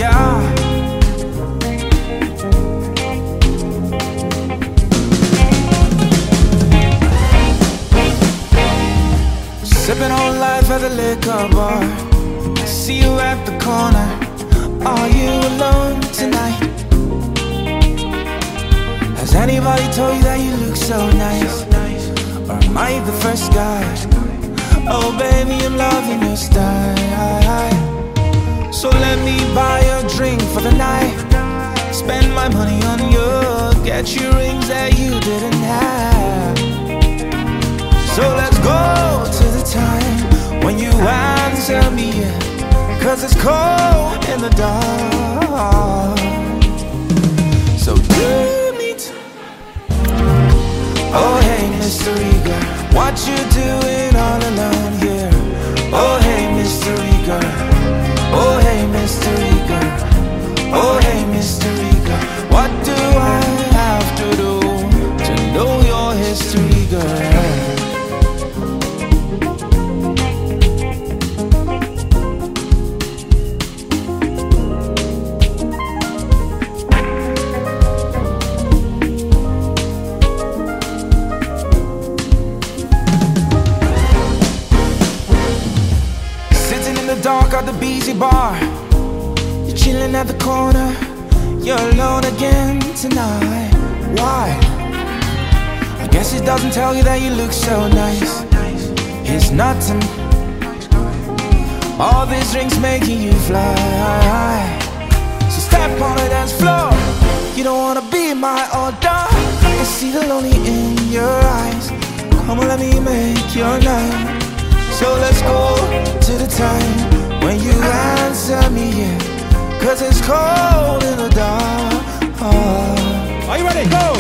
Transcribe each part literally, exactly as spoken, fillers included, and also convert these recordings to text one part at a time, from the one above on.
yeah. Sipping on life at the liquor bar. I see you at the corner. Are you alone tonight? Has anybody told you that you look so nice? Or am I the first guy? Oh baby, I'm loving your style. So let me buy a drink for the night. Spend my money on you. Get you rings that you didn't have. So let's go to the time when you answer me, yeah. Cause it's cold in the dark. So do you need to... Oh hey mystery girl, what you doing all alone here? Oh hey mystery girl, oh hey mystery girl, oh hey mystery girl, what do I have to do to know your history, girl? Dark at the B Z bar, you're chilling at the corner. You're alone again tonight. Why? I guess it doesn't tell you that you look so nice. It's nothing. All these drinks making you fly. So step on the dance floor. You don't wanna be my order. I see the lonely in your eyes. Come on, let me make your night. So let's go to the time when you answer me, yeah. Cause it's cold in the dark. Oh. Are you ready? Go!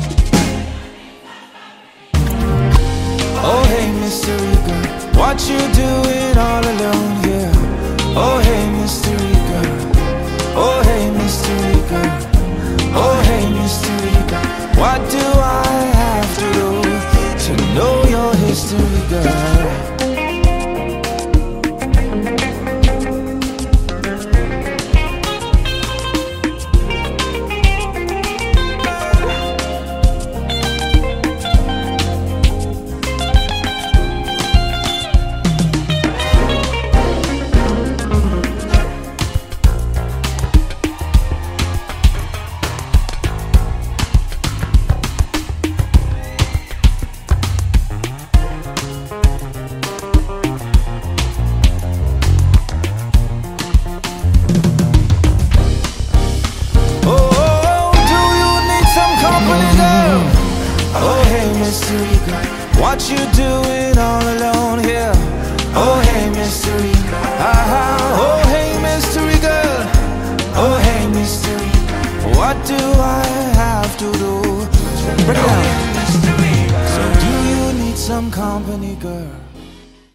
Oh hey mystery girl, what you doing all alone here? Oh hey mystery girl, oh hey mystery girl, oh hey mystery girl, what do I have to do to know your history, girl? What you doing all alone here? Oh hey mystery, ah, oh hey mystery girl, oh hey mystery, what do I have to do? Break it down. So do you need some company, girl?